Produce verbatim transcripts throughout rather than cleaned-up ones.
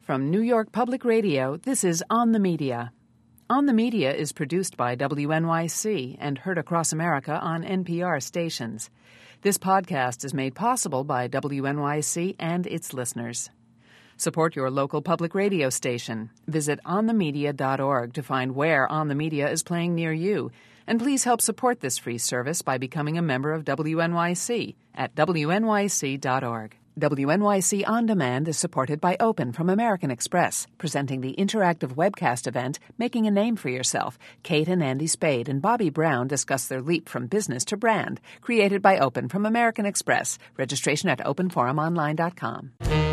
From New York Public Radio, this is On the Media. On the Media is produced by W N Y C and heard across America on N P R stations. This podcast is made possible by W N Y C and its listeners. Support your local public radio station. Visit on the media dot org to find where On the Media is playing near you. And please help support this free service by becoming a member of W N Y C at W N Y C dot org. W N Y C On Demand is supported by Open from American Express, presenting the interactive webcast event, Making a Name for Yourself. Kate and Andy Spade and Bobby Brown discuss their leap from business to brand, created by Open from American Express. Registration at open forum online dot com.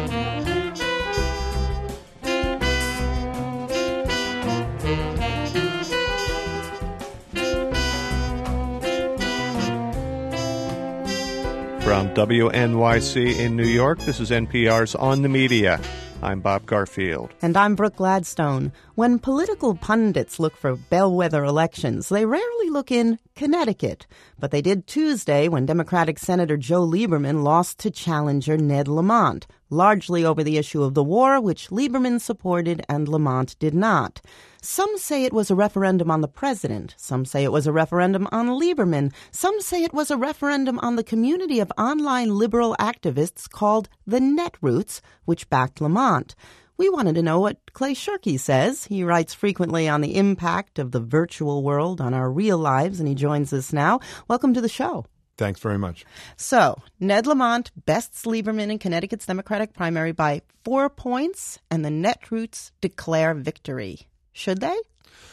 From W N Y C in New York, this is N P R's On the Media. I'm Bob Garfield. And I'm Brooke Gladstone. When political pundits look for bellwether elections, they rarely look in Connecticut. But they did Tuesday when Democratic Senator Joe Lieberman lost to challenger Ned Lamont, largely over the issue of the war, which Lieberman supported and Lamont did not. Some say it was a referendum on the president. Some say it was a referendum on Lieberman. Some say it was a referendum on the community of online liberal activists called the Netroots, which backed Lamont. We wanted to know what Clay Shirky says. He writes frequently on the impact of the virtual world on our real lives, and he joins us now. Welcome to the show. Thanks very much. So, Ned Lamont bests Lieberman in Connecticut's Democratic primary by four points, and the Netroots declare victory. Should they?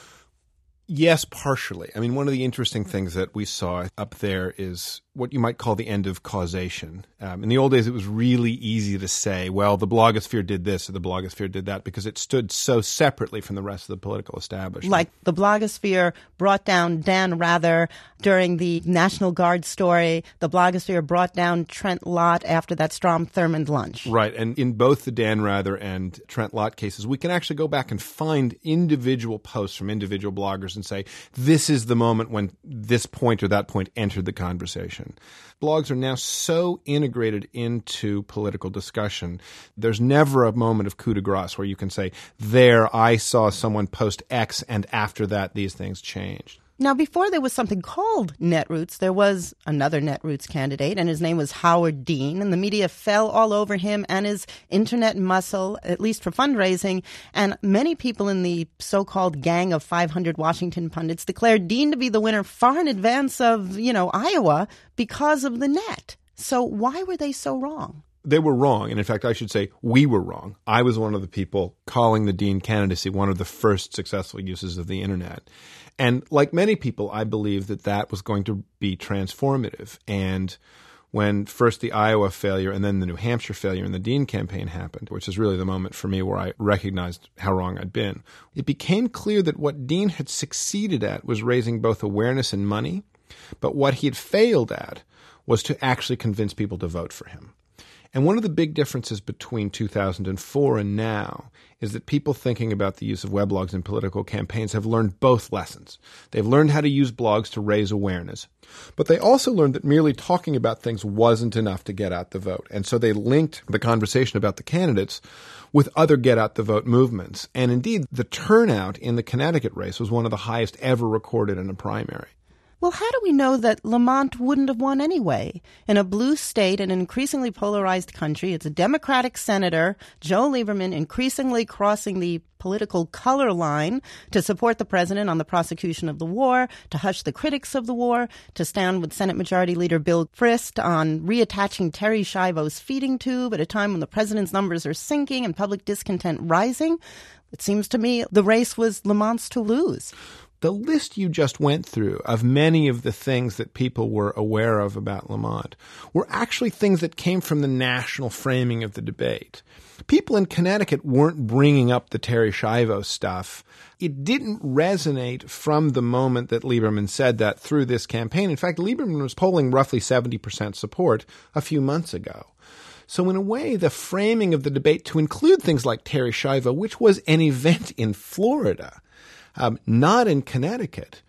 Yes, partially. I mean, one of the interesting things that we saw up there is what you might call the end of causation. Um, in the old days, it was really easy to say, well, the blogosphere did this or the blogosphere did that because it stood so separately from the rest of the political establishment. Like the blogosphere brought down Dan Rather during the National Guard story. The blogosphere brought down Trent Lott after that Strom Thurmond lunch. Right. And in both the Dan Rather and Trent Lott cases, we can actually go back and find individual posts from individual bloggers and say, this is the moment when this point or that point entered the conversation. Blogs are now so integrated into political discussion. There's never a moment of coup de grace where you can say, there, I saw someone post X, and after that, these things changed. Now, before there was something called Netroots, there was another Netroots candidate, and his name was Howard Dean, and the media fell all over him and his internet muscle, at least for fundraising, and many people in the so-called gang of five hundred Washington pundits declared Dean to be the winner far in advance of, you know, Iowa because of the net. So why were they so wrong? They were wrong. And in fact, I should say we were wrong. I was one of the people calling the Dean candidacy one of the first successful uses of the internet. And like many people, I believe that that was going to be transformative. And when first the Iowa failure and then the New Hampshire failure in the Dean campaign happened, which is really the moment for me where I recognized how wrong I'd been, it became clear that what Dean had succeeded at was raising both awareness and money, but what he had failed at was to actually convince people to vote for him. And one of the big differences between two thousand four and now is that people thinking about the use of weblogs in political campaigns have learned both lessons. They've learned how to use blogs to raise awareness, but they also learned that merely talking about things wasn't enough to get out the vote. And so they linked the conversation about the candidates with other get-out-the-vote movements. And indeed, the turnout in the Connecticut race was one of the highest ever recorded in a primary. Well, how do we know that Lamont wouldn't have won anyway? In a blue state and an increasingly polarized country, it's a Democratic senator, Joe Lieberman, increasingly crossing the political color line to support the president on the prosecution of the war, to hush the critics of the war, to stand with Senate Majority Leader Bill Frist on reattaching Terry Schiavo's feeding tube at a time when the president's numbers are sinking and public discontent rising. It seems to me the race was Lamont's to lose. The list you just went through of many of the things that people were aware of about Lamont were actually things that came from the national framing of the debate. People in Connecticut weren't bringing up the Terry Schiavo stuff. It didn't resonate from the moment that Lieberman said that through this campaign. In fact, Lieberman was polling roughly seventy percent support a few months ago. So in a way, the framing of the debate to include things like Terry Schiavo, which was an event in Florida, Um, not in Connecticut,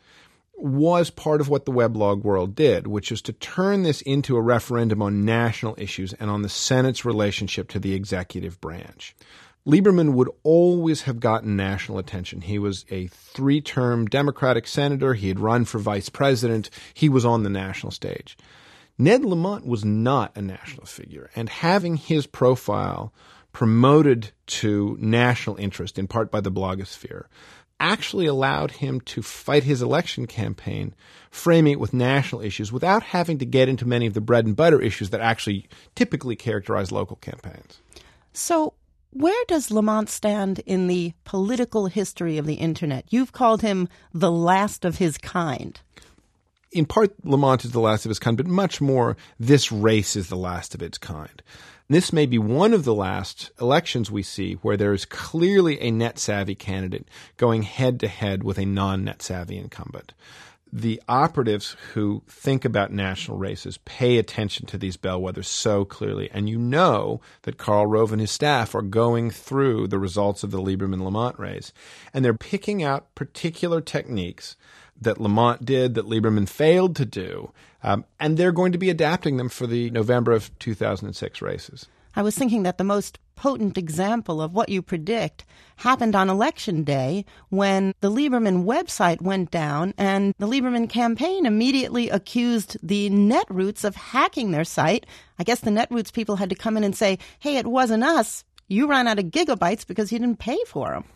was part of what the weblog world did, which is to turn this into a referendum on national issues and on the Senate's relationship to the executive branch. Lieberman would always have gotten national attention. He was a three-term Democratic senator. He had run for vice president. He was on the national stage. Ned Lamont was not a national figure, and having his profile promoted to national interest, in part by the blogosphere, actually allowed him to fight his election campaign, framing it with national issues without having to get into many of the bread and butter issues that actually typically characterize local campaigns. So where does Lamont stand in the political history of the Internet? You've called him the last of his kind. In part, Lamont is the last of his kind, but much more, this race is the last of its kind. This may be one of the last elections we see where there is clearly a net-savvy candidate going head-to-head with a non-net-savvy incumbent. The operatives who think about national races pay attention to these bellwethers so clearly, and you know that Karl Rove and his staff are going through the results of the Lieberman-Lamont race, and they're picking out particular techniques that Lamont did, that Lieberman failed to do, um, and they're going to be adapting them for the November of two thousand six races. I was thinking that the most potent example of what you predict happened on Election Day when the Lieberman website went down and the Lieberman campaign immediately accused the Netroots of hacking their site. I guess the Netroots people had to come in and say, hey, it wasn't us. You ran out of gigabytes because you didn't pay for them.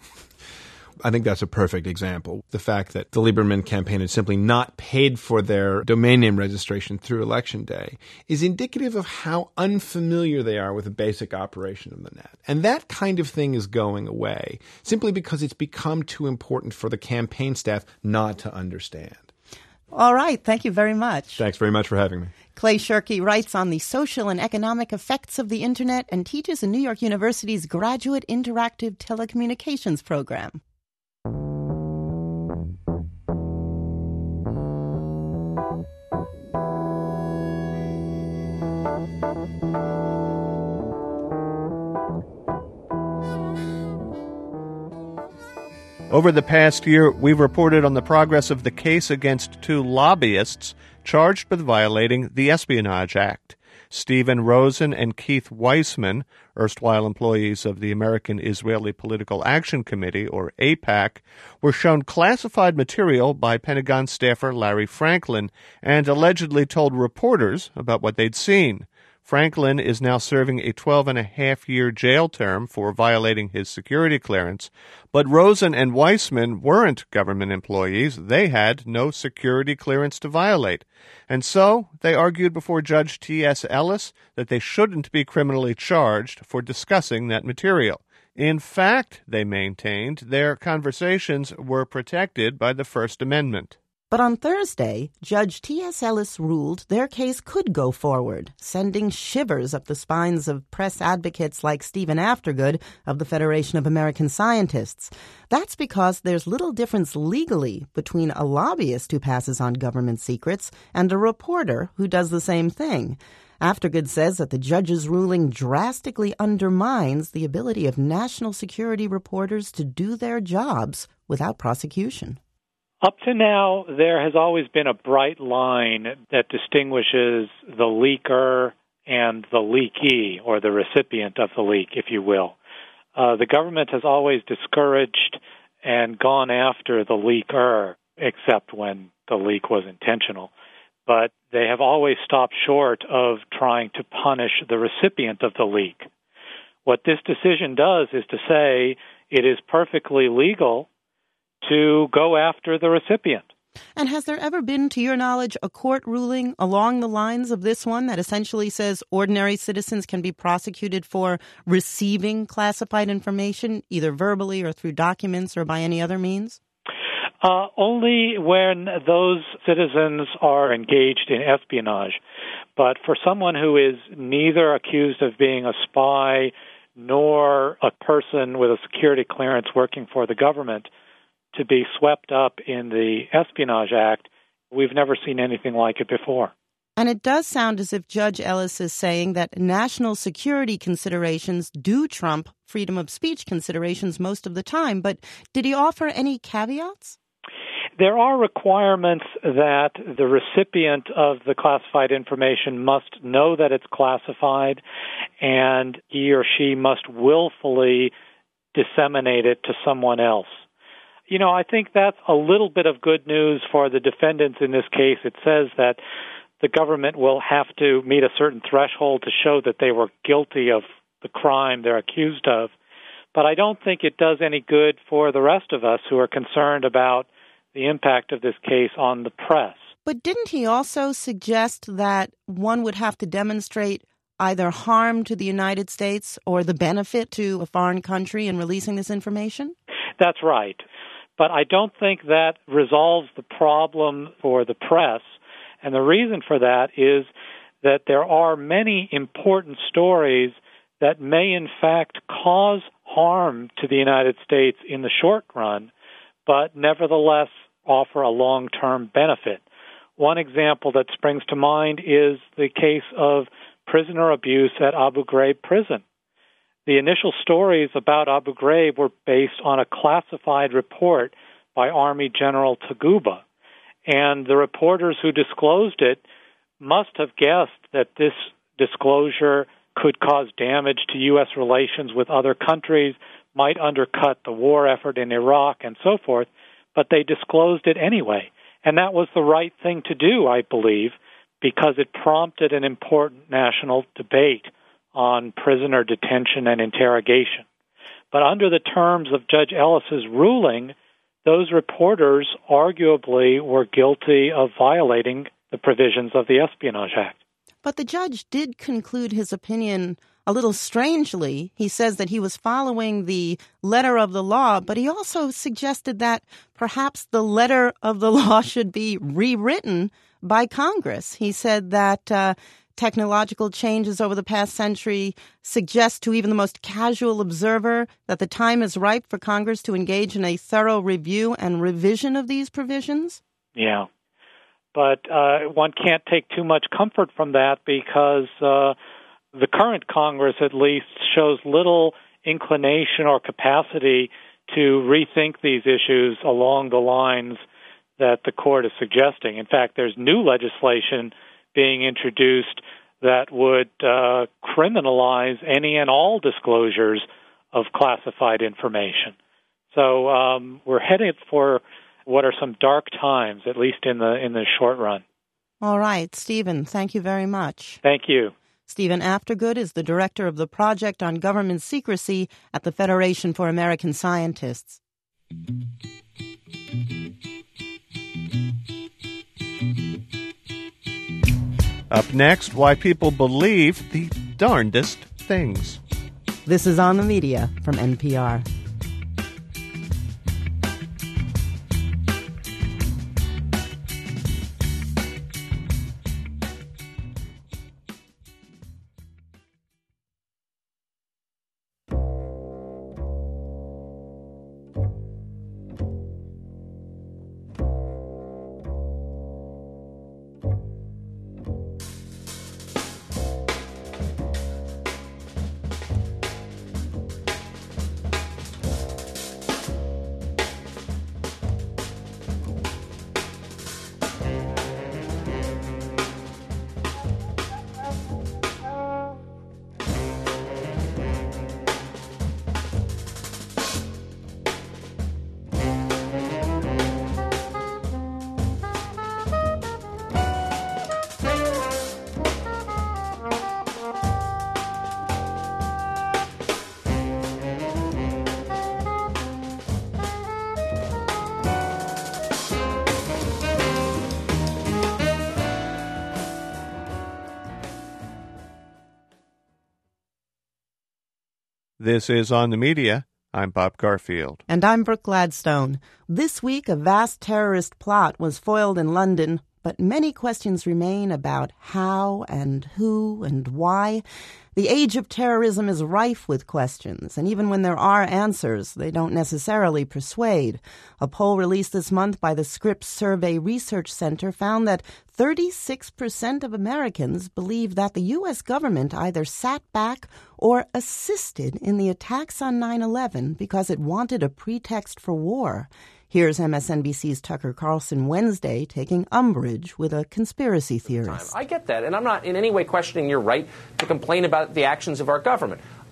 I think that's a perfect example. The fact that the Lieberman campaign had simply not paid for their domain name registration through Election Day is indicative of how unfamiliar they are with the basic operation of the net. And that kind of thing is going away simply because it's become too important for the campaign staff not to understand. All right. Thank you very much. Thanks very much for having me. Clay Shirky writes on the social and economic effects of the Internet and teaches in New York University's Graduate Interactive Telecommunications program. Over the past year, we've reported on the progress of the case against two lobbyists charged with violating the Espionage Act. Stephen Rosen and Keith Weissman, erstwhile employees of the American Israeli Political Action Committee, or AIPAC, were shown classified material by Pentagon staffer Larry Franklin and allegedly told reporters about what they'd seen. Franklin is now serving a twelve and a half year jail term for violating his security clearance, but Rosen and Weissman weren't government employees. They had no security clearance to violate. And so they argued before Judge T S Ellis that they shouldn't be criminally charged for discussing that material. In fact, they maintained, their conversations were protected by the First Amendment. But on Thursday, Judge T S Ellis ruled their case could go forward, sending shivers up the spines of press advocates like Stephen Aftergood of the Federation of American Scientists. That's because there's little difference legally between a lobbyist who passes on government secrets and a reporter who does the same thing. Aftergood says that the judge's ruling drastically undermines the ability of national security reporters to do their jobs without prosecution. Up to now, there has always been a bright line that distinguishes the leaker and the leakee, or the recipient of the leak, if you will. Uh, the government has always discouraged and gone after the leaker, except when the leak was intentional. But they have always stopped short of trying to punish the recipient of the leak. What this decision does is to say it is perfectly legal to go after the recipient. And has there ever been, to your knowledge, a court ruling along the lines of this one that essentially says ordinary citizens can be prosecuted for receiving classified information, either verbally or through documents or by any other means? Uh, only when those citizens are engaged in espionage. But for someone who is neither accused of being a spy nor a person with a security clearance working for the government, to be swept up in the Espionage Act, we've never seen anything like it before. And it does sound as if Judge Ellis is saying that national security considerations do trump freedom of speech considerations most of the time. But did he offer any caveats? There are requirements that the recipient of the classified information must know that it's classified, and he or she must willfully disseminate it to someone else. You know, I think that's a little bit of good news for the defendants in this case. It says that the government will have to meet a certain threshold to show that they were guilty of the crime they're accused of. But I don't think it does any good for the rest of us who are concerned about the impact of this case on the press. But didn't he also suggest that one would have to demonstrate either harm to the United States or the benefit to a foreign country in releasing this information? That's right. But I don't think that resolves the problem for the press. And the reason for that is that there are many important stories that may in fact cause harm to the United States in the short run, but nevertheless offer a long-term benefit. One example that springs to mind is the case of prisoner abuse at Abu Ghraib prison. The initial stories about Abu Ghraib were based on a classified report by Army General Taguba, and the reporters who disclosed it must have guessed that this disclosure could cause damage to U S relations with other countries, might undercut the war effort in Iraq, and so forth, but they disclosed it anyway. And that was the right thing to do, I believe, because it prompted an important national debate on prisoner detention and interrogation. But under the terms of Judge Ellis's ruling, those reporters arguably were guilty of violating the provisions of the Espionage Act. But the judge did conclude his opinion a little strangely. He says that he was following the letter of the law, but he also suggested that perhaps the letter of the law should be rewritten by Congress. He said that uh, technological changes over the past century suggest to even the most casual observer that the time is ripe for Congress to engage in a thorough review and revision of these provisions. Yeah. But uh, one can't take too much comfort from that because uh, the current Congress, at least, shows little inclination or capacity to rethink these issues along the lines that the court is suggesting. In fact, there's new legislation being introduced that would uh, criminalize any and all disclosures of classified information. So um, we're headed for what are some dark times, at least in the in the short run. All right, Stephen, thank you very much. Thank you. Stephen Aftergood is the director of the Project on Government Secrecy at the Federation for American Scientists. Up next, why people believe the darndest things. This is On the Media from N P R. This is On the Media. I'm Bob Garfield. And I'm Brooke Gladstone. This week, a vast terrorist plot was foiled in London, but many questions remain about how and who and why. The age of terrorism is rife with questions, and even when there are answers, they don't necessarily persuade. A poll released this month by the Scripps Survey Research Center found that thirty-six percent of Americans believe that the U S government either sat back or assisted in the attacks on nine eleven because it wanted a pretext for war. Here's M S N B C's Tucker Carlson Wednesday taking umbrage with a conspiracy theorist. I get that, and I'm not in any way questioning your right to complain about the actions of our government.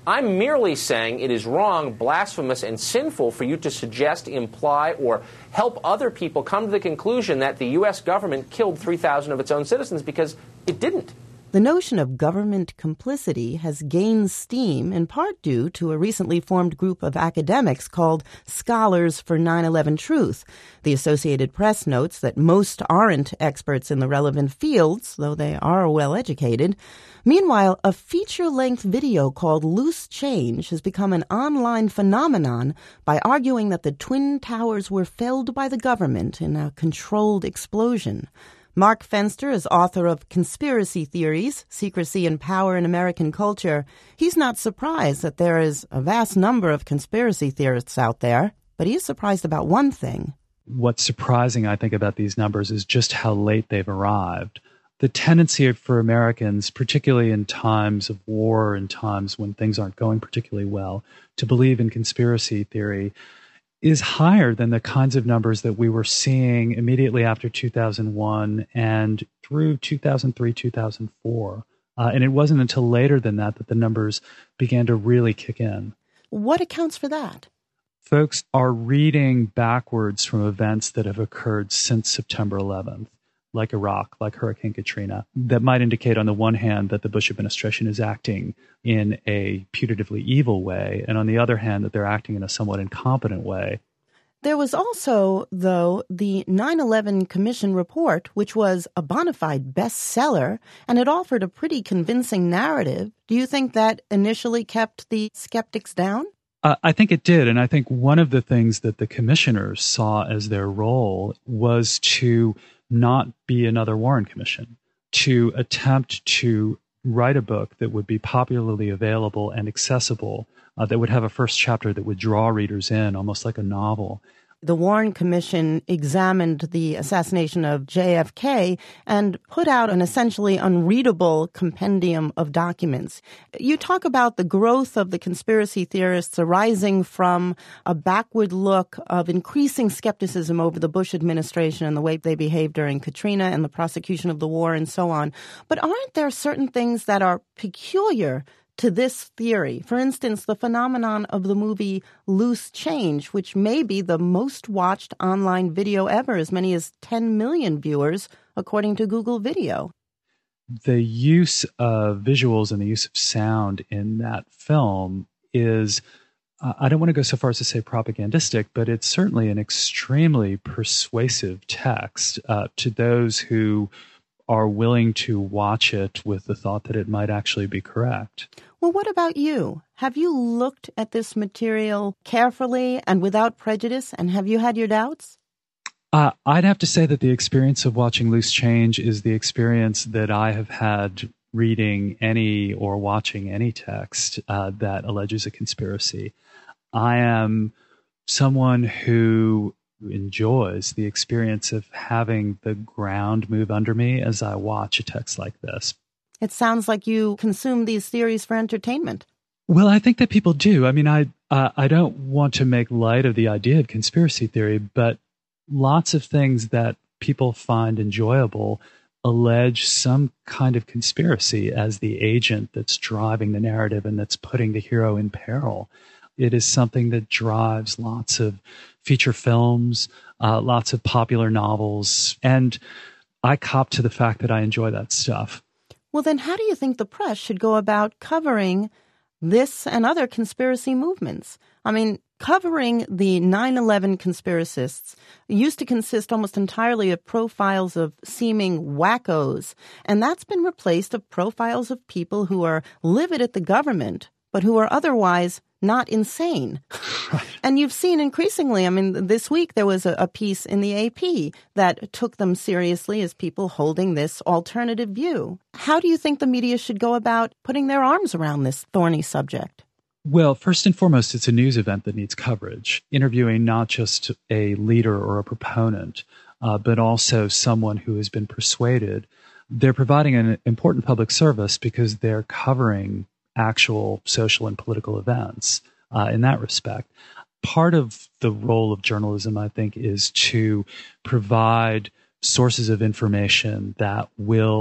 I'm merely saying it is wrong, blasphemous, and sinful for you to suggest, imply, or help other people come to the conclusion that the U S government killed three thousand of its own citizens, because it didn't. The notion of government complicity has gained steam in part due to a recently formed group of academics called Scholars for nine eleven Truth. The Associated Press notes that most aren't experts in the relevant fields, though they are well educated. Meanwhile, a feature-length video called Loose Change has become an online phenomenon by arguing that the Twin Towers were felled by the government in a controlled explosion. Mark Fenster is author of Conspiracy Theories, Secrecy and Power in American Culture. He's not surprised that there is a vast number of conspiracy theorists out there, but he is surprised about one thing. What's surprising, I think, about these numbers is just how late they've arrived. The tendency for Americans, particularly in times of war and times when things aren't going particularly well, to believe in conspiracy theory is higher than the kinds of numbers that we were seeing immediately after two thousand one and through two thousand three, two thousand four. Uh, and it wasn't until later than that that the numbers began to really kick in. What accounts for that? Folks are reading backwards from events that have occurred since September eleventh, like Iraq, like Hurricane Katrina, that might indicate on the one hand that the Bush administration is acting in a putatively evil way, and on the other hand that they're acting in a somewhat incompetent way. There was also, though, the nine eleven Commission report, which was a bona fide bestseller, and it offered a pretty convincing narrative. Do you think that initially kept the skeptics down? Uh, I think it did, and I think one of the things that the commissioners saw as their role was to not be another Warren Commission, to attempt to write a book that would be popularly available and accessible, uh, that would have a first chapter that would draw readers in, almost like a novel. The Warren Commission examined the assassination of J F K and put out an essentially unreadable compendium of documents. You talk about the growth of the conspiracy theorists arising from a backward look of increasing skepticism over the Bush administration and the way they behaved during Katrina and the prosecution of the war and so on. But aren't there certain things that are peculiar to this theory? For instance, the phenomenon of the movie Loose Change, which may be the most watched online video ever, as many as ten million viewers, according to Google Video. The use of visuals and the use of sound in that film is, uh, I don't want to go so far as to say propagandistic, but it's certainly an extremely persuasive text uh, to those who are willing to watch it with the thought that it might actually be correct. Well, what about you? Have you looked at this material carefully and without prejudice, and have you had your doubts? Uh, I'd have to say that the experience of watching Loose Change is the experience that I have had reading any or watching any text uh, that alleges a conspiracy. I am someone who enjoys the experience of having the ground move under me as I watch a text like this. It sounds like you consume these theories for entertainment. Well, I think that people do. I mean, I uh, I don't want to make light of the idea of conspiracy theory, but lots of things that people find enjoyable allege some kind of conspiracy as the agent that's driving the narrative and that's putting the hero in peril. It is something that drives lots of feature films, uh, lots of popular novels, and I cop to the fact that I enjoy that stuff. Well, then how do you think the press should go about covering this and other conspiracy movements? I mean, covering the nine eleven conspiracists used to consist almost entirely of profiles of seeming wackos, and that's been replaced with profiles of people who are livid at the government, but who are otherwise not insane. Right. And you've seen increasingly, I mean, this week there was a, a piece in the A P that took them seriously as people holding this alternative view. How do you think the media should go about putting their arms around this thorny subject? Well, first and foremost, it's a news event that needs coverage, interviewing not just a leader or a proponent, uh, but also someone who has been persuaded. They're providing an important public service because they're covering actual social and political events uh, in that respect. Part of the role of journalism, I think, is to provide sources of information that will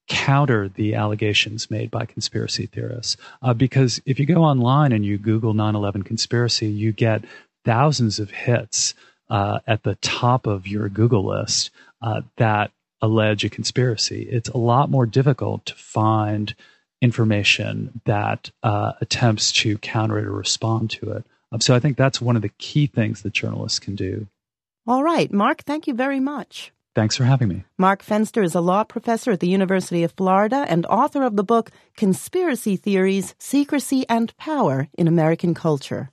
counter the allegations made by conspiracy theorists. Uh, because if you go online and you Google nine eleven conspiracy, you get thousands of hits uh, at the top of your Google list uh, that allege a conspiracy. It's a lot more difficult to find information that uh, attempts to counter it or respond to it. Um, so I think that's one of the key things that journalists can do. All right, Mark, thank you very much. Thanks for having me. Mark Fenster is a law professor at the University of Florida and author of the book Conspiracy Theories, Secrecy, and Power in American Culture.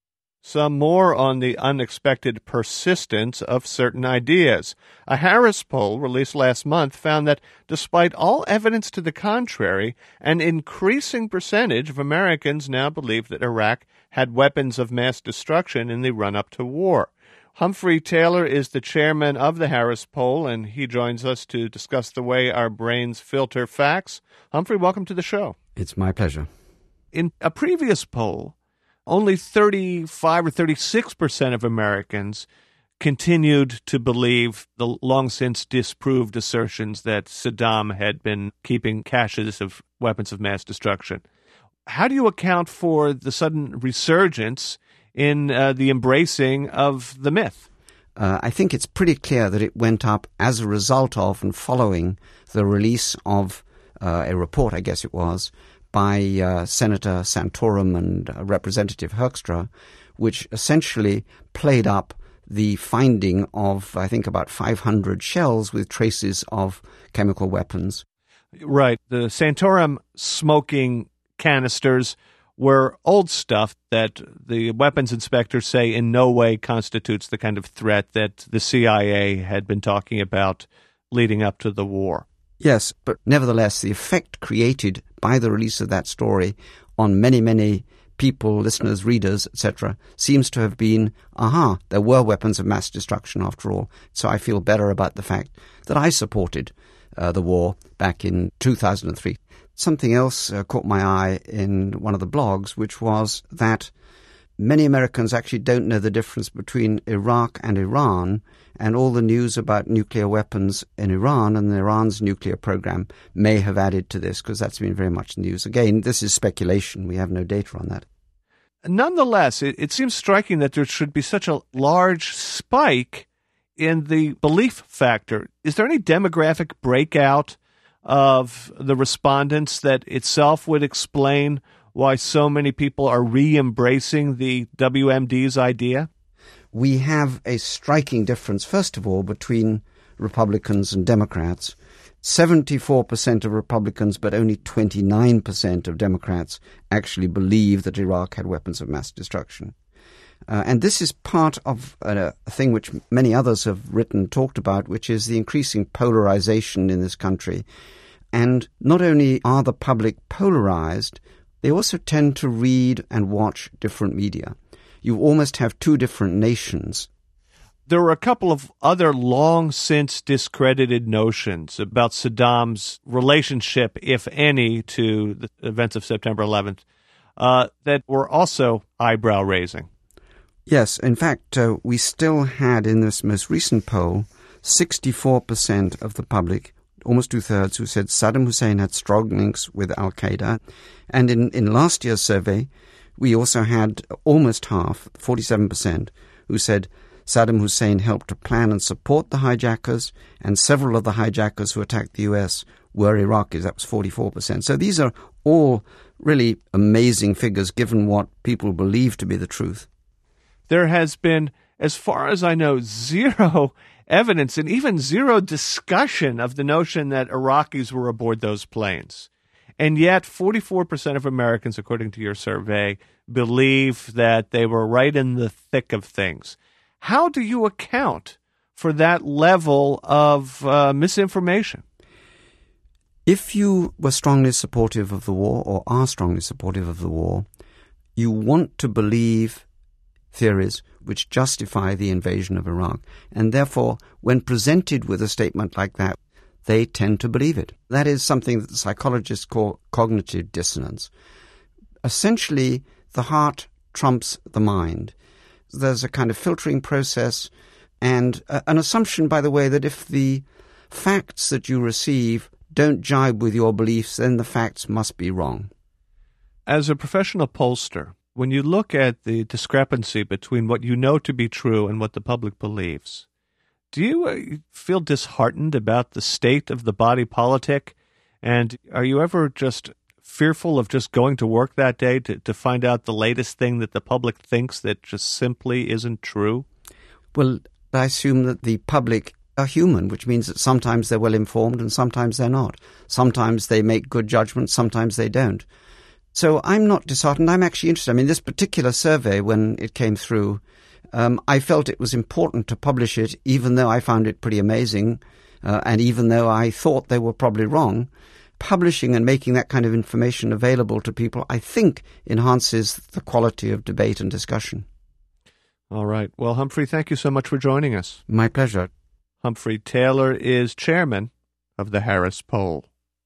Some more on the unexpected persistence of certain ideas. A Harris poll released last month found that despite all evidence to the contrary, an increasing percentage of Americans now believe that Iraq had weapons of mass destruction in the run-up to war. Humphrey Taylor is the chairman of the Harris poll, and he joins us to discuss the way our brains filter facts. Humphrey, welcome to the show. It's my pleasure. In a previous poll, only thirty-five or thirty-six percent of Americans continued to believe the long-since disproved assertions that Saddam had been keeping caches of weapons of mass destruction. How do you account for the sudden resurgence in uh, the embracing of the myth? Uh, I think it's pretty clear that it went up as a result of and following the release of uh, a report, I guess it was, by uh, Senator Santorum and uh, Representative Hoekstra, which essentially played up the finding of, I think, about five hundred shells with traces of chemical weapons. Right. The Santorum smoking canisters were old stuff that the weapons inspectors say in no way constitutes the kind of threat that the C I A had been talking about leading up to the war. Yes, but nevertheless, the effect created by the release of that story on many, many people, listeners, readers, et cetera, seems to have been, aha, there were weapons of mass destruction after all. So I feel better about the fact that I supported uh, the war back in two thousand three. Something else uh, caught my eye in one of the blogs, which was that many Americans actually don't know the difference between Iraq and Iran, and all the news about nuclear weapons in Iran and Iran's nuclear program may have added to this, because that's been very much news. Again, this is speculation. We have no data on that. Nonetheless, it, it seems striking that there should be such a large spike in the belief factor. Is there any demographic breakout of the respondents that itself would explain why so many people are re-embracing the W M D's idea? We have a striking difference, first of all, between Republicans and Democrats. seventy-four percent of Republicans, but only twenty-nine percent of Democrats actually believe that Iraq had weapons of mass destruction. Uh, and this is part of a, a thing which many others have written and talked about, which is the increasing polarization in this country. And not only are the public polarized, they also tend to read and watch different media. You almost have two different nations. There were a couple of other long since discredited notions about Saddam's relationship, if any, to the events of September eleventh uh, that were also eyebrow-raising. Yes, in fact, uh, we still had in this most recent poll sixty-four percent of the public, almost two-thirds, who said Saddam Hussein had strong links with al-Qaeda. And in, in last year's survey, we also had almost half, forty-seven percent, who said Saddam Hussein helped to plan and support the hijackers, and several of the hijackers who attacked the U S were Iraqis. That was forty-four percent. So these are all really amazing figures given what people believe to be the truth. There has been, as far as I know, zero evidence and even zero discussion of the notion that Iraqis were aboard those planes. And yet forty-four percent of Americans, according to your survey, believe that they were right in the thick of things. How do you account for that level of uh, misinformation? If you were strongly supportive of the war, or are strongly supportive of the war, you want to believe theories which justify the invasion of Iraq. And therefore, when presented with a statement like that, they tend to believe it. That is something that the psychologists call cognitive dissonance. Essentially, the heart trumps the mind. There's a kind of filtering process and uh, an assumption, by the way, that if the facts that you receive don't jibe with your beliefs, then the facts must be wrong. As a professional pollster, when you look at the discrepancy between what you know to be true and what the public believes, do you uh, feel disheartened about the state of the body politic? And are you ever just fearful of just going to work that day to, to find out the latest thing that the public thinks that just simply isn't true? Well, I assume that the public are human, which means that sometimes they're well informed and sometimes they're not. Sometimes they make good judgments, sometimes they don't. So I'm not disheartened. I'm actually interested. I mean, this particular survey, when it came through, um, I felt it was important to publish it, even though I found it pretty amazing, uh, and even though I thought they were probably wrong. Publishing and making that kind of information available to people, I think, enhances the quality of debate and discussion. All right. Well, Humphrey, thank you so much for joining us. My pleasure. Humphrey Taylor is chairman of the Harris Poll.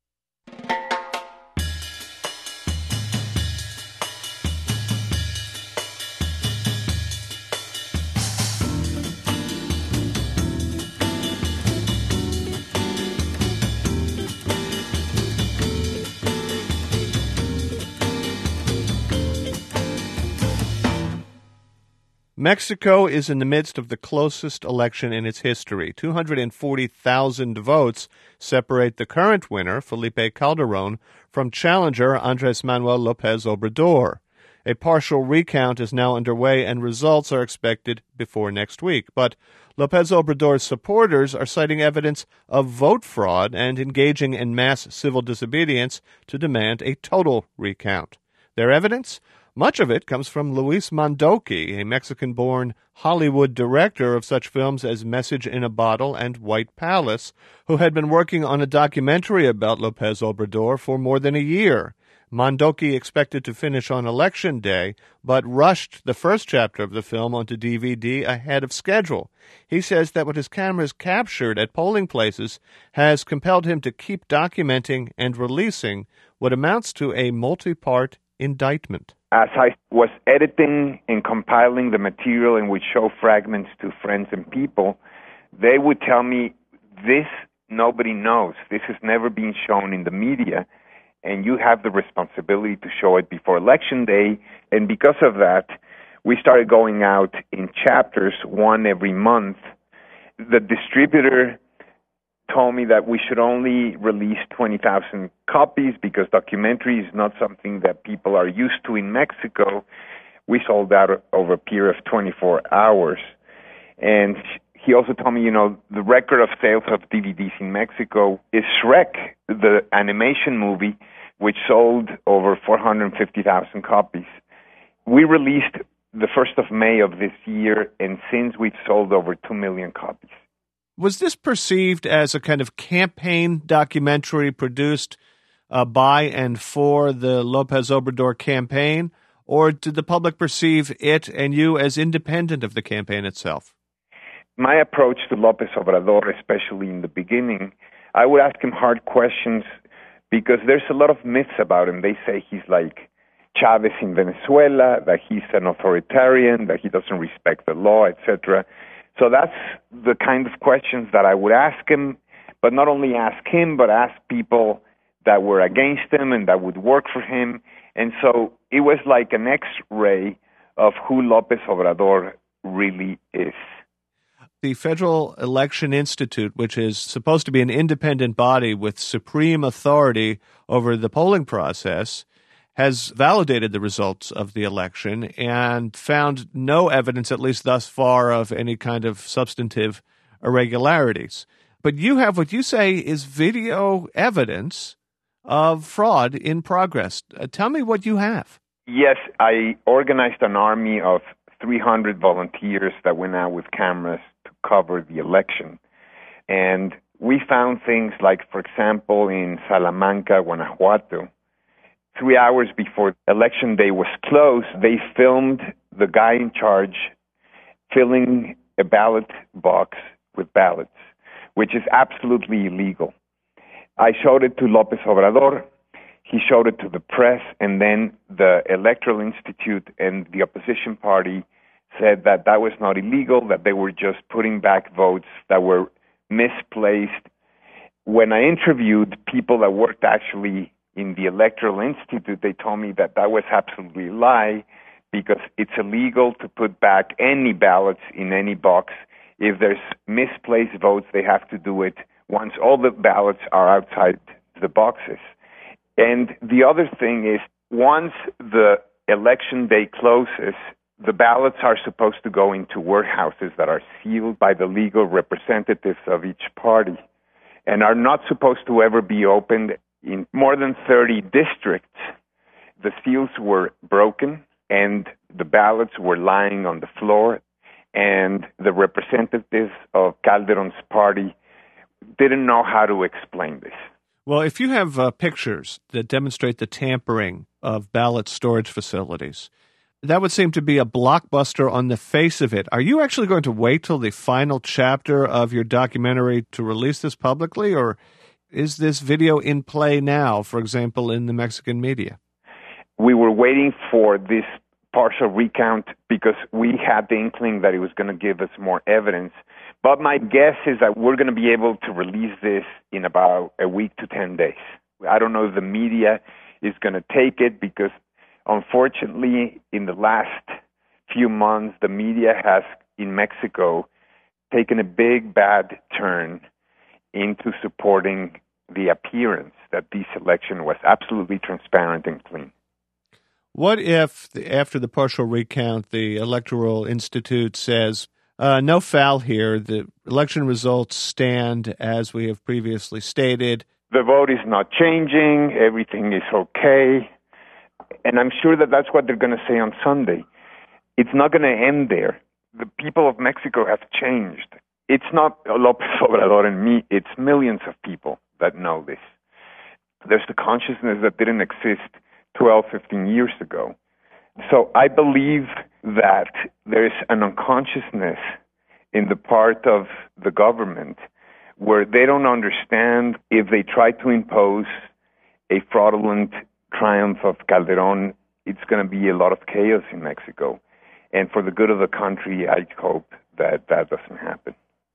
Mexico is in the midst of the closest election in its history. two hundred forty thousand votes separate the current winner, Felipe Calderón, from challenger Andrés Manuel López Obrador. A partial recount is now underway, and results are expected before next week. But López Obrador's supporters are citing evidence of vote fraud and engaging in mass civil disobedience to demand a total recount. Their evidence? Much of it comes from Luis Mandoki, a Mexican-born Hollywood director of such films as Message in a Bottle and White Palace, who had been working on a documentary about López Obrador for more than a year. Mandoki expected to finish on Election Day, but rushed the first chapter of the film onto D V D ahead of schedule. He says that what his cameras captured at polling places has compelled him to keep documenting and releasing what amounts to a multi-part indictment. As I was editing and compiling the material and would show fragments to friends and people, they would tell me, this nobody knows. This has never been shown in the media, and you have the responsibility to show it before Election Day. And because of that, we started going out in chapters, one every month. The distributor told me that we should only release twenty thousand copies because documentary is not something that people are used to in Mexico. We sold out over a period of twenty-four hours. And he also told me, you know, the record of sales of D V Ds in Mexico is Shrek, the animation movie, which sold over four hundred fifty thousand copies. We released the first of May of this year, and since we've sold over two million copies. Was this perceived as a kind of campaign documentary produced uh, by and for the López Obrador campaign, or did the public perceive it and you as independent of the campaign itself? My approach to López Obrador, especially in the beginning, I would ask him hard questions because there's a lot of myths about him. They say he's like Chavez in Venezuela, that he's an authoritarian, that he doesn't respect the law, et cetera. So that's the kind of questions that I would ask him, but not only ask him, but ask people that were against him and that would work for him. And so it was like an X-ray of who López Obrador really is. The Federal Election Institute, which is supposed to be an independent body with supreme authority over the polling process, has validated the results of the election and found no evidence, at least thus far, of any kind of substantive irregularities. But you have what you say is video evidence of fraud in progress. Uh, tell me what you have. Yes, I organized an army of three hundred volunteers that went out with cameras to cover the election. And we found things like, for example, in Salamanca, Guanajuato, three hours before Election Day was closed, they filmed the guy in charge filling a ballot box with ballots, which is absolutely illegal. I showed it to López Obrador, he showed it to the press, and then the Electoral Institute and the opposition party said that that was not illegal, that they were just putting back votes that were misplaced. when I interviewed people that worked actually in the Electoral Institute, they told me that that was absolutely a lie because it's illegal to put back any ballots in any box. If there's misplaced votes, they have to do it once all the ballots are outside the boxes. And the other thing is, once the election day closes, the ballots are supposed to go into warehouses that are sealed by the legal representatives of each party and are not supposed to ever be opened. In more than thirty districts, the seals were broken and the ballots were lying on the floor, and the representatives of Calderon's party didn't know how to explain this. Well, if you have uh, pictures that demonstrate the tampering of ballot storage facilities, that would seem to be a blockbuster on the face of it. Are you actually going to wait till the final chapter of your documentary to release this publicly, or is this video in play now, for example, in the Mexican media? We were waiting for this partial recount because we had the inkling that it was going to give us more evidence. But my guess is that we're going to be able to release this in about a week to ten days. I don't know if the media is going to take it because, unfortunately, in the last few months, the media has, in Mexico, taken a big bad turn into supporting the appearance that this election was absolutely transparent and clean. What if, after the partial recount, the Electoral Institute says, uh, no foul here, the election results stand as we have previously stated? The vote is not changing, everything is okay, and I'm sure that that's what they're going to say on Sunday. It's not going to end there. The people of Mexico have changed. It's not López Obrador and me, it's millions of people that know this. There's the consciousness that didn't exist twelve, fifteen years ago. So I believe that there's an unconsciousness in the part of the government where they don't understand if they try to impose a fraudulent triumph of Calderón, it's going to be a lot of chaos in Mexico. And for the good of the country, I hope that that doesn't happen.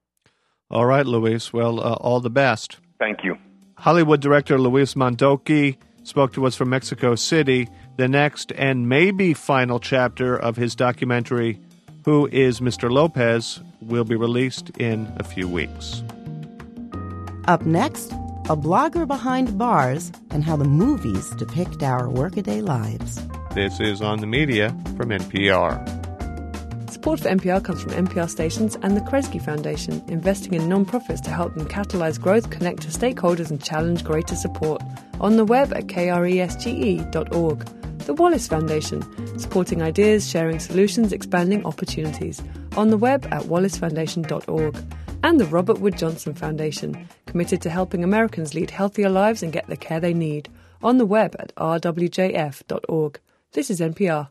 All right, Luis. Well, uh, all the best. Thank you. Hollywood director Luis Mondoki spoke to us from Mexico City. The next and maybe final chapter of his documentary, Who is Mister Lopez?, will be released in a few weeks. Up next, a blogger behind bars and how the movies depict our workaday lives. This is On the Media from N P R. Support for N P R comes from N P R stations and the Kresge Foundation, investing in non-profits to help them catalyze growth, connect to stakeholders, and challenge greater support. On the web at kresge dot org. The Wallace Foundation, supporting ideas, sharing solutions, expanding opportunities. On the web at wallace foundation dot org. And the Robert Wood Johnson Foundation, committed to helping Americans lead healthier lives and get the care they need. On the web at r w j f dot org. This is N P R.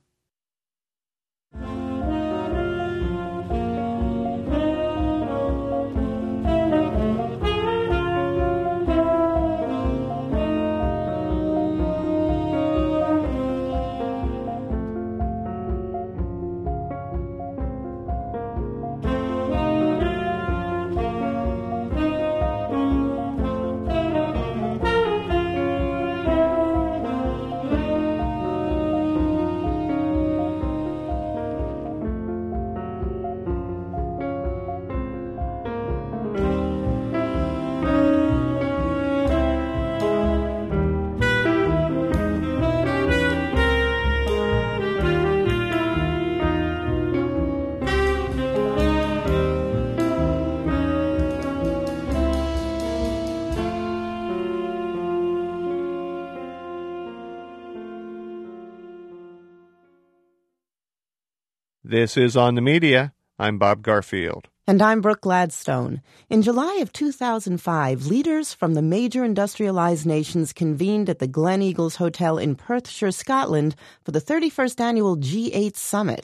This is On the Media. I'm Bob Garfield. And I'm Brooke Gladstone. In July of two thousand five, leaders from the major industrialized nations convened at the Glen Eagles Hotel in Perthshire, Scotland, for the thirty-first annual G eight Summit.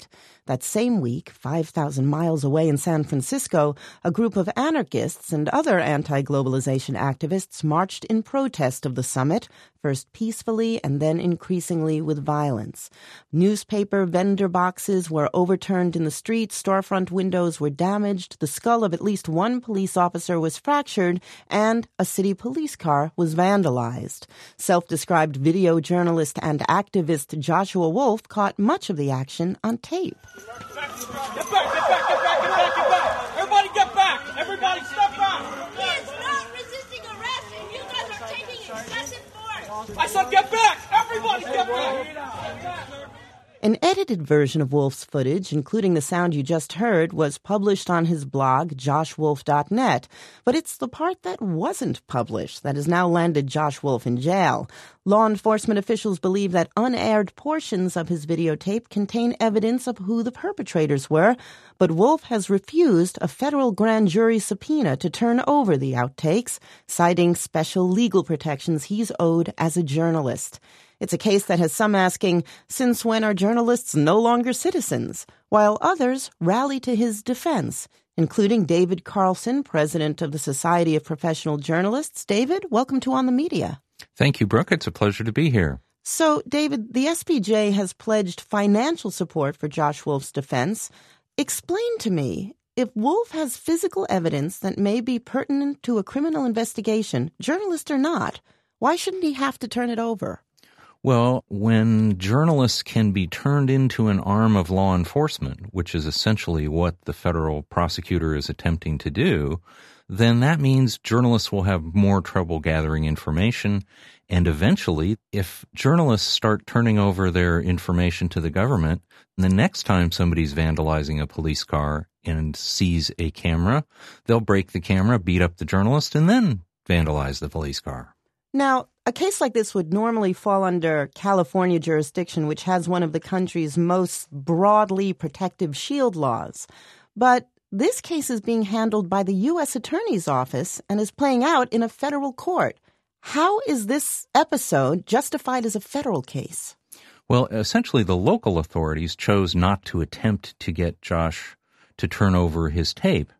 That same week, five thousand miles away in San Francisco, a group of anarchists and other anti-globalization activists marched in protest of the summit, first peacefully and then increasingly with violence. Newspaper vendor boxes were overturned in the street, storefront windows were damaged, the skull of at least one police officer was fractured, and a city police car was vandalized. Self-described video journalist and activist Joshua Wolf caught much of the action on tape. Get back, get back, get back, get back, get back, get back. Everybody get back. Everybody step back. He is not resisting arrest, and you guys are taking excessive force. I said get back. Everybody get back. An edited version of Wolf's footage, including the sound you just heard, was published on his blog, josh wolf dot net. But it's the part that wasn't published that has now landed Josh Wolf in jail. Law enforcement officials believe that unaired portions of his videotape contain evidence of who the perpetrators were, but Wolf has refused a federal grand jury subpoena to turn over the outtakes, citing special legal protections he's owed as a journalist. It's a case that has some asking, since when are journalists no longer citizens? While others rally to his defense, including David Carlson, president of the Society of Professional Journalists. David, welcome to On the Media. Thank you, Brooke. It's a pleasure to be here. So, David, the S P J has pledged financial support for Josh Wolf's defense. Explain to me, if Wolf has physical evidence that may be pertinent to a criminal investigation, journalist or not, why shouldn't he have to turn it over? Well, when journalists can be turned into an arm of law enforcement, which is essentially what the federal prosecutor is attempting to do, then that means journalists will have more trouble gathering information. And eventually, if journalists start turning over their information to the government, the next time somebody's vandalizing a police car and sees a camera, they'll break the camera, beat up the journalist, and then vandalize the police car. Now, a case like this would normally fall under California jurisdiction, which has one of the country's most broadly protective shield laws. But this case is being handled by the U S Attorney's Office and is playing out in a federal court. How is this episode justified as a federal case? Well, essentially, the local authorities chose not to attempt to get Josh to turn over his tape.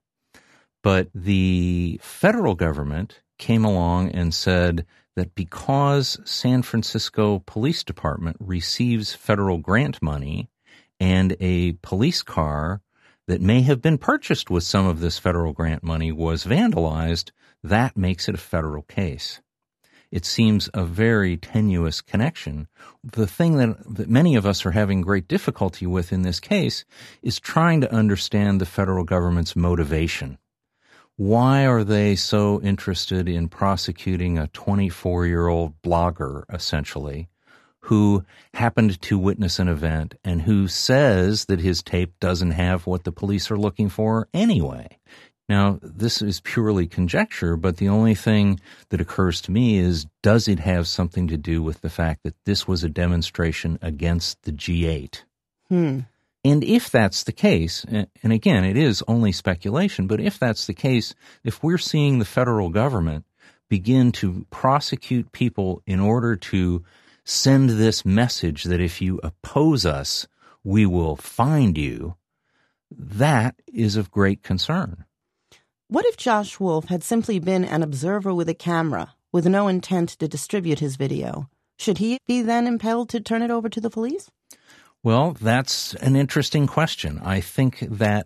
But the federal government came along and said that because San Francisco Police Department receives federal grant money and a police car that may have been purchased with some of this federal grant money was vandalized, that makes it a federal case. It seems a very tenuous connection. The thing that, that many of us are having great difficulty with in this case is trying to understand the federal government's motivation. Why are they so interested in prosecuting a twenty-four-year-old blogger, essentially, who happened to witness an event and who says that his tape doesn't have what the police are looking for anyway? Now, this is purely conjecture, but the only thing that occurs to me is, does it have something to do with the fact that this was a demonstration against the G eight? Hmm. And if that's the case, and again, it is only speculation, but if that's the case, if we're seeing the federal government begin to prosecute people in order to send this message that if you oppose us, we will find you, that is of great concern. What if Josh Wolf had simply been an observer with a camera, with no intent to distribute his video? Should he be then impelled to turn it over to the police? Well, that's an interesting question. I think that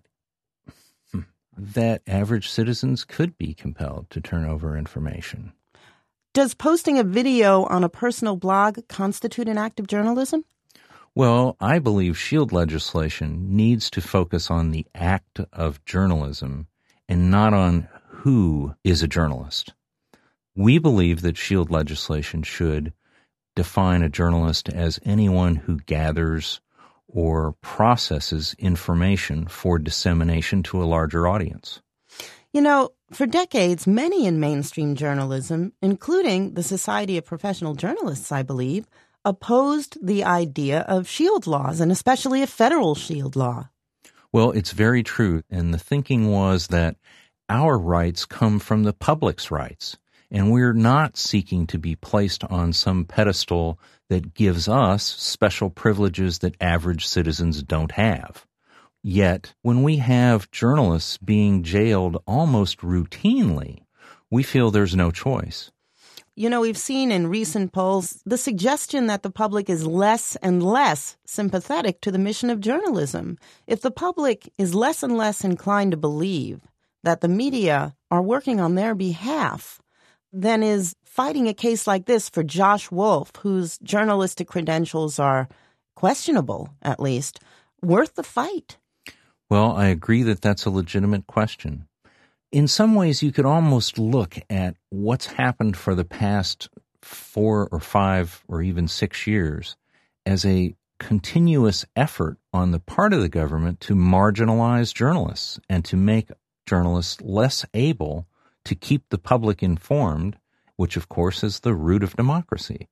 that average citizens could be compelled to turn over information. Does posting a video on a personal blog constitute an act of journalism? Well, I believe SHIELD legislation needs to focus on the act of journalism and not on who is a journalist. We believe that SHIELD legislation should define a journalist as anyone who gathers or processes information for dissemination to a larger audience. You know, for decades, many in mainstream journalism, including the Society of Professional Journalists, I believe, opposed the idea of SHIELD laws, and especially a federal SHIELD law. Well, it's very true. And the thinking was that our rights come from the public's rights. And we're not seeking to be placed on some pedestal that gives us special privileges that average citizens don't have. Yet, when we have journalists being jailed almost routinely, we feel there's no choice. You know, we've seen in recent polls the suggestion that the public is less and less sympathetic to the mission of journalism. If the public is less and less inclined to believe that the media are working on their behalf, then is fighting a case like this for Josh Wolf, whose journalistic credentials are questionable, at least, worth the fight? Well, I agree that that's a legitimate question. In some ways, you could almost look at what's happened for the past four or five or even six years as a continuous effort on the part of the government to marginalize journalists and to make journalists less able to keep the public informed, which, of course, is the root of democracy.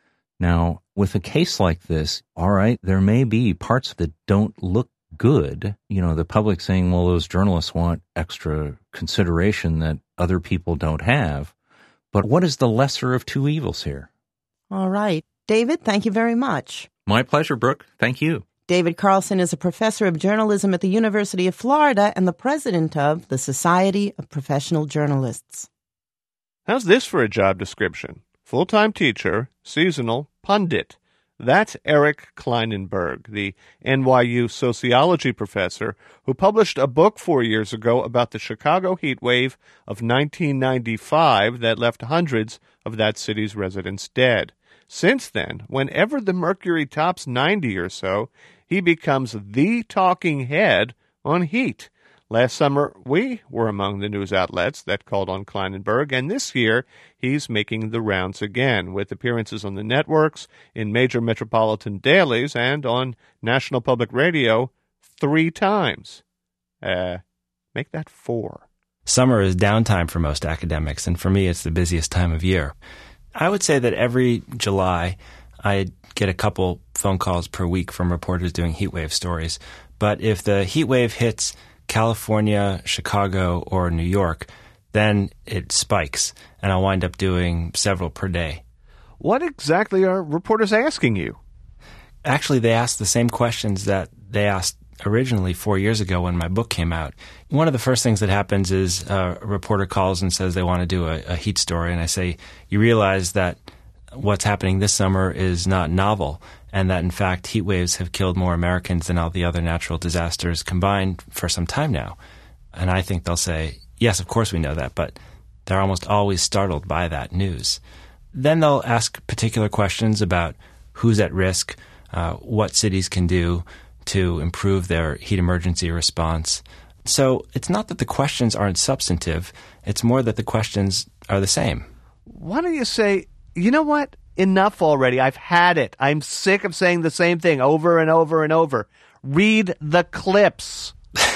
Now, with a case like this, all right, there may be parts that don't look good. You know, the public saying, well, those journalists want extra consideration that other people don't have. But what is the lesser of two evils here? All right. David, thank you very much. My pleasure, Brooke. Thank you. David Carlson is a professor of journalism at the University of Florida and the president of the Society of Professional Journalists. How's this for a job description? Full-time teacher, seasonal, pundit. That's Eric Klinenberg, the N Y U sociology professor who published a book four years ago about the Chicago heat wave of nineteen ninety-five that left hundreds of that city's residents dead. Since then, whenever the mercury tops ninety or so, he becomes the talking head on heat. Last summer, we were among the news outlets that called on Klinenberg, and this year he's making the rounds again, with appearances on the networks, in major metropolitan dailies, and on National Public Radio three times. Uh, make that four. Summer is downtime for most academics, and for me it's the busiest time of year. I would say that every July I get a couple phone calls per week from reporters doing heatwave stories, but if the heatwave hits California, Chicago, or New York, then it spikes, and I'll wind up doing several per day. What exactly are reporters asking you? Actually, they ask the same questions that they asked originally four years ago when my book came out. One of the first things that happens is uh, a reporter calls and says they want to do a, a heat story, and I say, you realize that what's happening this summer is not novel, and that, in fact, heat waves have killed more Americans than all the other natural disasters combined for some time now. And I think they'll say, yes, of course we know that, but they're almost always startled by that news. Then they'll ask particular questions about who's at risk, uh, what cities can do to improve their heat emergency response. So it's not that the questions aren't substantive, it's more that the questions are the same. Why don't you say, you know what? Enough already. I've had it. I'm sick of saying the same thing over and over and over. Read the clips.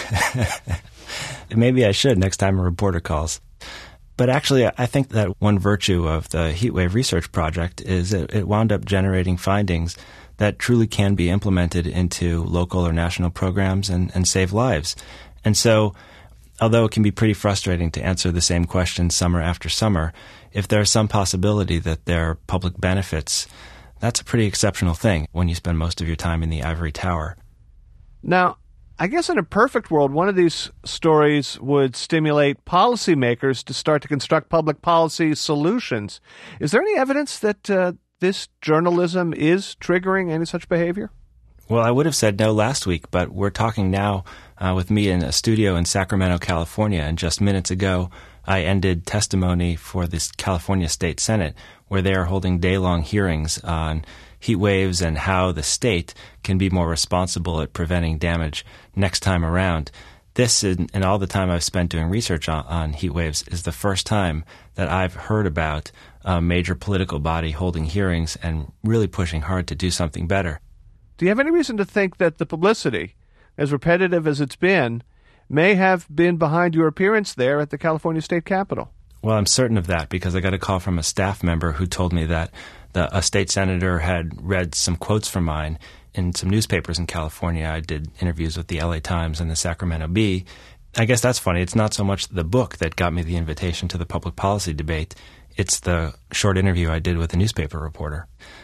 Maybe I should next time a reporter calls. But actually, I think that one virtue of the Heatwave Research Project is it, it wound up generating findings that truly can be implemented into local or national programs and, and save lives. And so, although it can be pretty frustrating to answer the same question summer after summer, if there's some possibility that there are public benefits, that's a pretty exceptional thing when you spend most of your time in the ivory tower. Now, I guess in a perfect world, one of these stories would stimulate policymakers to start to construct public policy solutions. Is there any evidence that uh, this journalism is triggering any such behavior? Well, I would have said no last week, but we're talking now uh, with me in a studio in Sacramento, California, and just minutes ago I ended testimony for this California State Senate, where they are holding day-long hearings on heat waves and how the state can be more responsible at preventing damage next time around. This, and all the time I've spent doing research on, on heat waves, is the first time that I've heard about a major political body holding hearings and really pushing hard to do something better. Do you have any reason to think that the publicity, as repetitive as it's been, may have been behind your appearance there at the California State Capitol? Well, I'm certain of that because I got a call from a staff member who told me that the, a state senator had read some quotes from mine in some newspapers in California. I did interviews with the L A Times and the Sacramento Bee. I guess that's funny. It's not so much the book that got me the invitation to the public policy debate. It's the short interview I did with a newspaper reporter.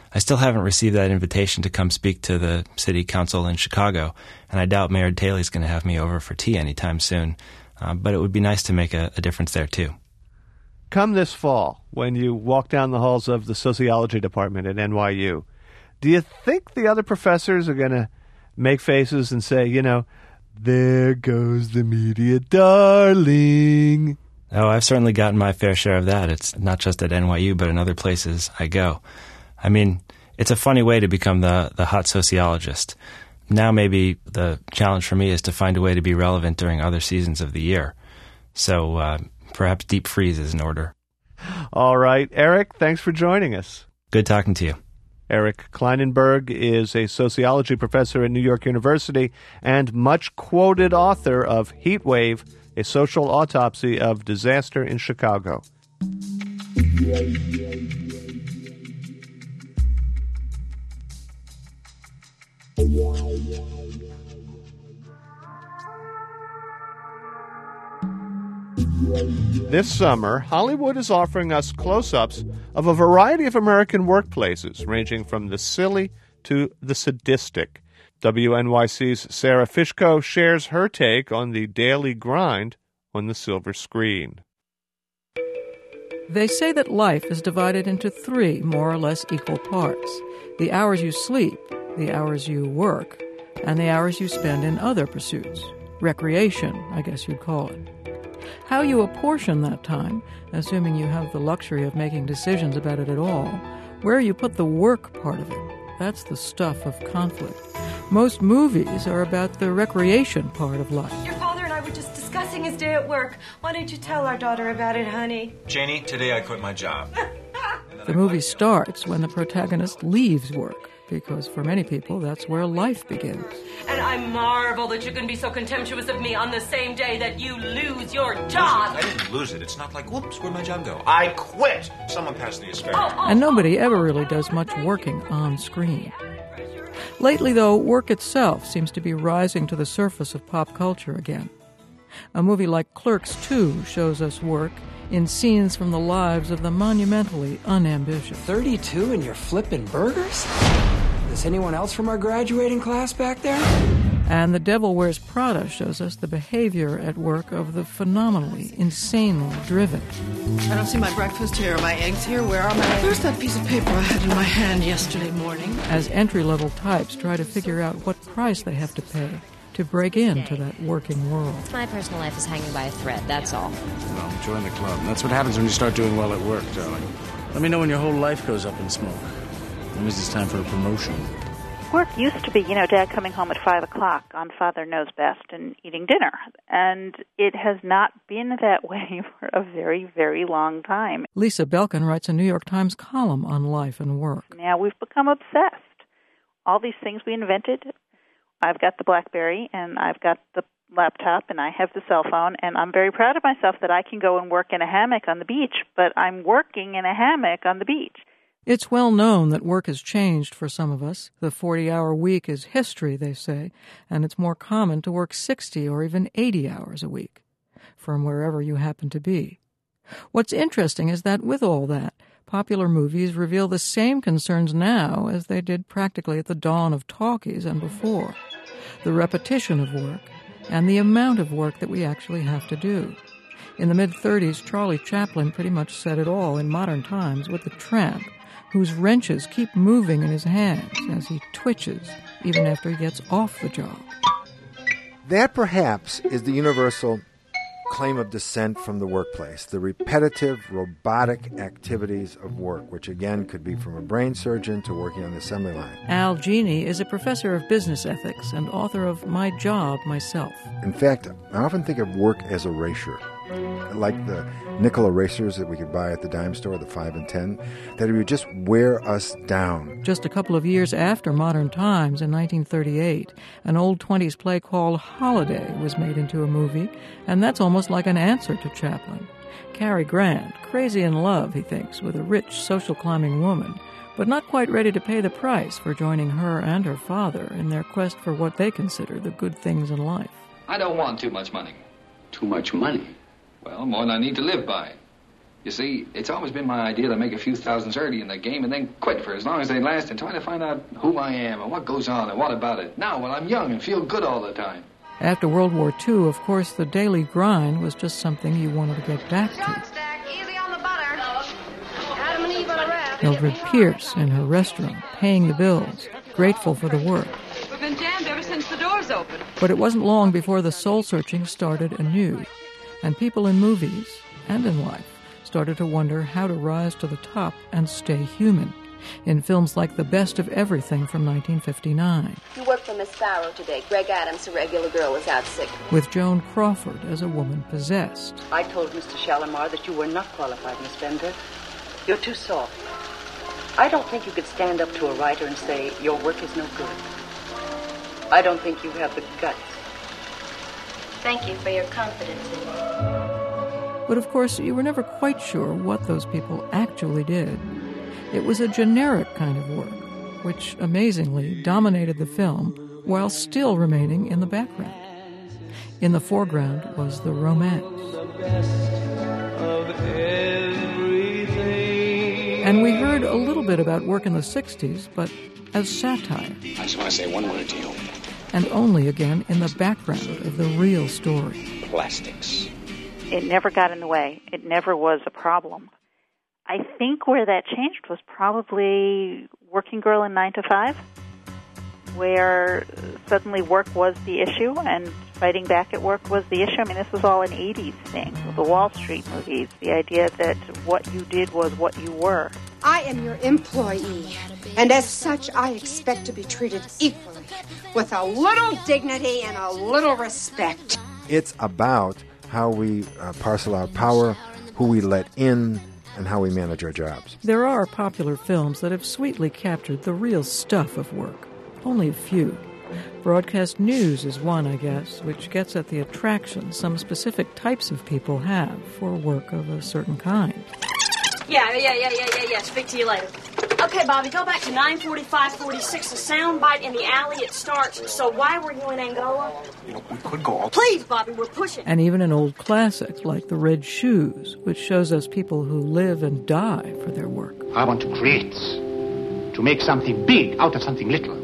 I still haven't received that invitation to come speak to the city council in Chicago, and I doubt Mayor Daley's going to have me over for tea anytime soon. Uh, but it would be nice to make a, a difference there, too. Come this fall, when you walk down the halls of the sociology department at N Y U, do you think the other professors are going to make faces and say, you know, there goes the media darling? Oh, I've certainly gotten my fair share of that. It's not just at N Y U, but in other places I go. I mean, it's a funny way to become the, the hot sociologist. Now maybe the challenge for me is to find a way to be relevant during other seasons of the year. So uh, perhaps deep freeze is in order. All right. Eric, thanks for joining us. Good talking to you. Eric Klinenberg is a sociology professor at New York University and much-quoted author of Heat Wave, A Social Autopsy of Disaster in Chicago. This summer, Hollywood is offering us close-ups of a variety of American workplaces, ranging from the silly to the sadistic. W N Y C's Sarah Fishko shares her take on the daily grind on the silver screen. They say that life is divided into three more or less equal parts: the hours you sleep, the hours you work, and the hours you spend in other pursuits. Recreation, I guess you'd call it. How you apportion that time, assuming you have the luxury of making decisions about it at all, where you put the work part of it, that's the stuff of conflict. Most movies are about the recreation part of life. Your father and I were just discussing his day at work. Why don't you tell our daughter about it, honey? Janie, today I quit my job. The movie starts when the protagonist leaves work, because for many people, that's where life begins. And I marvel that you can be so contemptuous of me on the same day that you lose your job. I didn't lose it. It's not like, whoops, where'd my job go? I quit. Someone passed the asparagus. Oh, oh, and nobody ever really does much working on screen. Lately, though, work itself seems to be rising to the surface of pop culture again. A movie like Clerks two shows us work in scenes from the lives of the monumentally unambitious. thirty-two and you're flipping burgers? Is anyone else from our graduating class back there? And The Devil Wears Prada shows us the behavior at work of the phenomenally, insanely driven. I don't see my breakfast here. Are my eggs here? Where are my... There's that piece of paper I had in my hand yesterday morning. As entry-level types try to figure out what price they have to pay to break into that working world. My personal life is hanging by a thread, that's all. Well, join the club. That's what happens when you start doing well at work, darling. Let me know when your whole life goes up in smoke. When is this time for a promotion? Work used to be, you know, Dad coming home at five o'clock on Father Knows Best and eating dinner. And it has not been that way for a very, very long time. Lisa Belkin writes a New York Times column on life and work. Now we've become obsessed. All these things we invented, I've got the BlackBerry and I've got the laptop and I have the cell phone, and I'm very proud of myself that I can go and work in a hammock on the beach, but I'm working in a hammock on the beach. It's well known that work has changed for some of us. The forty-hour week is history, they say, and it's more common to work sixty or even eighty hours a week, from wherever you happen to be. What's interesting is that with all that, popular movies reveal the same concerns now as they did practically at the dawn of talkies and before. The repetition of work and the amount of work that we actually have to do. In the mid-thirties, Charlie Chaplin pretty much said it all in modern times with The Tramp, whose wrenches keep moving in his hands as he twitches even after he gets off the job. That perhaps is the universal claim of dissent from the workplace, the repetitive, robotic activities of work, which again could be from a brain surgeon to working on the assembly line. Al Genie is a professor of business ethics and author of My Job, Myself. In fact, I often think of work as erasure, like the nickel erasers that we could buy at the dime store, the five and ten, that would just wear us down. Just a couple of years after Modern Times, in nineteen thirty-eight, an old twenties play called Holiday was made into a movie, and that's almost like an answer to Chaplin. Cary Grant, crazy in love, he thinks, with a rich, social-climbing woman, but not quite ready to pay the price for joining her and her father in their quest for what they consider the good things in life. I don't want too much money. Too much money? Well, more than I need to live by. You see, it's always been my idea to make a few thousands early in the game and then quit for as long as they last and try to find out who I am and what goes on and what about it. Now, when I'm young and feel good all the time. After World War Two, of course, the daily grind was just something you wanted to get back to. Mildred Pierce in her restaurant, paying the bills, grateful for the work. We've been jammed ever since the doors opened. But it wasn't long before the soul-searching started anew, and people in movies and in life started to wonder how to rise to the top and stay human. In films like The Best of Everything from nineteen fifty-nine. You work for Miss Farrow today. Greg Adams, a regular girl, was out sick. With Joan Crawford as a woman possessed. I told Mister Shalimar that you were not qualified, Miss Bender. You're too soft. I don't think you could stand up to a writer and say your work is no good. I don't think you have the guts. Thank you for your confidence in me. But of course, you were never quite sure what those people actually did. It was a generic kind of work, which amazingly dominated the film while still remaining in the background. In the foreground was the romance. And we heard a little bit about work in the sixties, but as satire. I just want to say one word to you. And only again in the background of the real story. Plastics. It never got in the way. It never was a problem. I think where that changed was probably Working Girl in nine to five, where suddenly work was the issue and fighting back at work was the issue. I mean, this was all an eighties thing, the Wall Street movies, the idea that what you did was what you were. I am your employee, and as such, I expect to be treated equally, with a little dignity and a little respect. It's about how we uh, parcel our power, who we let in, and how we manage our jobs. There are popular films that have sweetly captured the real stuff of work. Only a few. Broadcast news is one, I guess, which gets at the attraction some specific types of people have for work of a certain kind. Yeah, yeah, yeah, yeah, yeah, yeah. Speak to you later. Okay, Bobby, go back to nine forty-five forty-six. The sound bite in the alley, it starts. So why were you in Angola? You know, we could go all... Please, Bobby, we're pushing. And even an old classic like The Red Shoes, which shows us people who live and die for their work. I want to create, to make something big out of something little.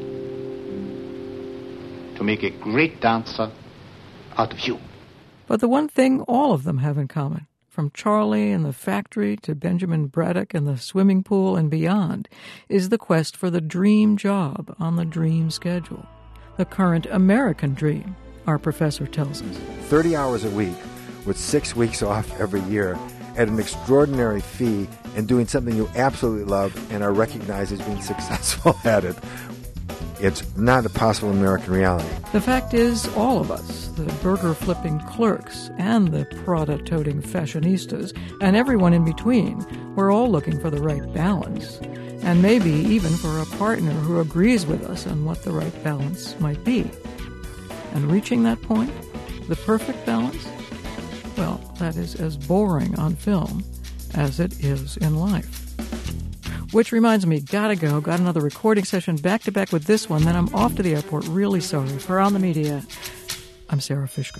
To make a great dancer out of you. But the one thing all of them have in common, from Charlie and the factory to Benjamin Braddock and the swimming pool and beyond, is the quest for the dream job on the dream schedule. The current American dream, our professor tells us. thirty hours a week with six weeks off every year at an extraordinary fee and doing something you absolutely love and are recognized as being successful at it. It's not a possible American reality. The fact is, all of us, the burger-flipping clerks and the Prada-toting fashionistas, and everyone in between, we're all looking for the right balance, and maybe even for a partner who agrees with us on what the right balance might be. And reaching that point, the perfect balance, well, that is as boring on film as it is in life. Which reminds me, gotta go, got another recording session back-to-back with this one, then I'm off to the airport. Really sorry. For On the Media, I'm Sarah Fishko.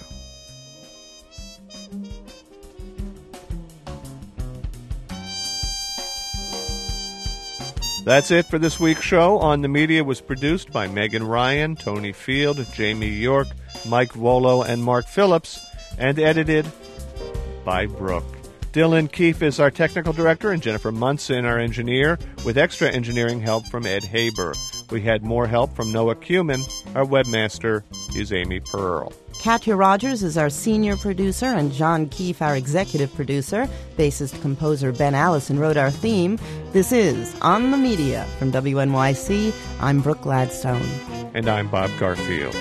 That's it for this week's show. On the Media was produced by Megan Ryan, Tony Field, Jamie York, Mike Volo, and Mark Phillips, and edited by Brooke. Dylan Keefe is our technical director, and Jennifer Munson our engineer, with extra engineering help from Ed Haber. We had more help from Noah Kumin. Our webmaster is Amy Pearl. Katya Rogers is our senior producer, and John Keefe our executive producer. Bassist-composer Ben Allison wrote our theme. This is On the Media from W N Y C. I'm Brooke Gladstone. And I'm Bob Garfield.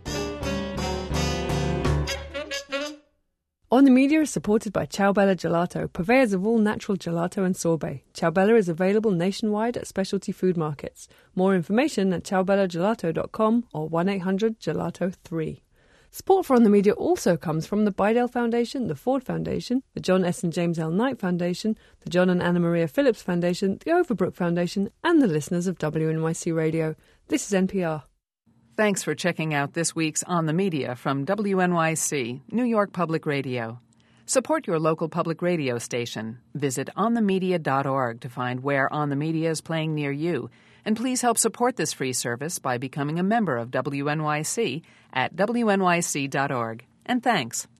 On the Media is supported by Ciao Bella Gelato, purveyors of all natural gelato and sorbet. Ciao Bella is available nationwide at specialty food markets. More information at ciao bella gelato dot com or one eight hundred gelato three. Support for On the Media also comes from the Bidell Foundation, the Ford Foundation, the John S. and James L. Knight Foundation, the John and Anna Maria Phillips Foundation, the Overbrook Foundation, and the listeners of W N Y C Radio. This is N P R. Thanks for checking out this week's On the Media from W N Y C, New York Public Radio. Support your local public radio station. Visit on the media dot org to find where On the Media is playing near you. And please help support this free service by becoming a member of W N Y C at W N Y C dot org. And thanks.